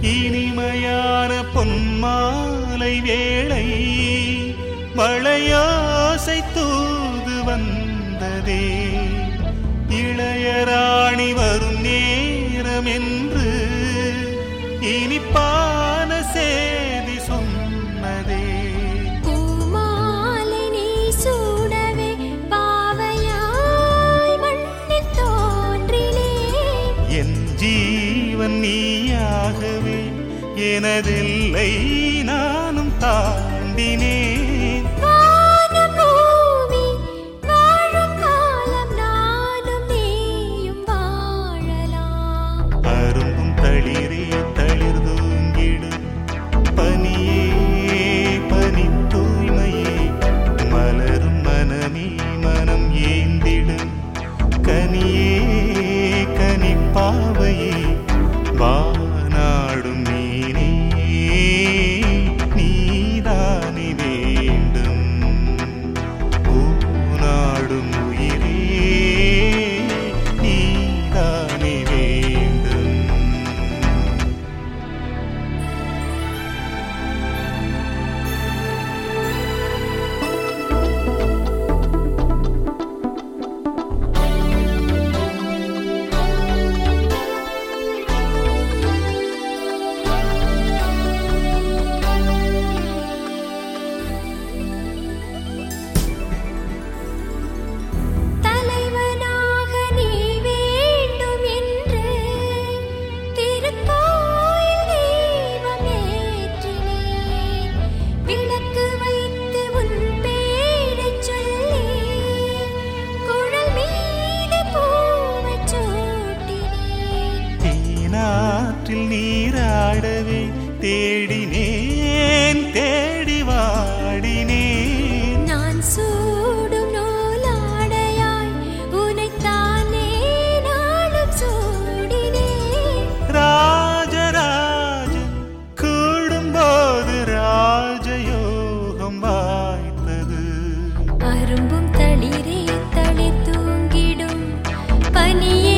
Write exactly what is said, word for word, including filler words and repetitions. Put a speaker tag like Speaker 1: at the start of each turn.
Speaker 1: இனிமையான பொன்மாலை வேளை மழையோசை தூது வந்ததே. இளையராணி வரும் நேரம் என்று இனிப்பான சேதி சொன்னதே.
Speaker 2: பூமாலை நீ சூடவே பாவையாய் மண்ணில் தோன்றினே.
Speaker 1: என் ஜீவன் நீயாகவே எனதெல்லை நானும் தாண்டினேன். தளிரே தளிர் தூங்கிடும் பனியே பனி தூய்மையே மலரும் மனமே மனம் ஏந்திடும் கனியே கனிப்பாவையே வானாடும் நீனே நீதானே வேண்டும் பூநாடும் உயிரே நீதானே வேண்டும். நீராடவே தேடினேன் தேடி வாடினேன்.
Speaker 2: நான் சூடும் நூலாடையாய் உனைத்தானே நாளும் சூடினேன்.
Speaker 1: ராஜராஜன் கூடும்போது ராஜயோகம் வாய்த்தது.
Speaker 2: அரும்பும் தளிரே தளி தூங்கிடும் பனியே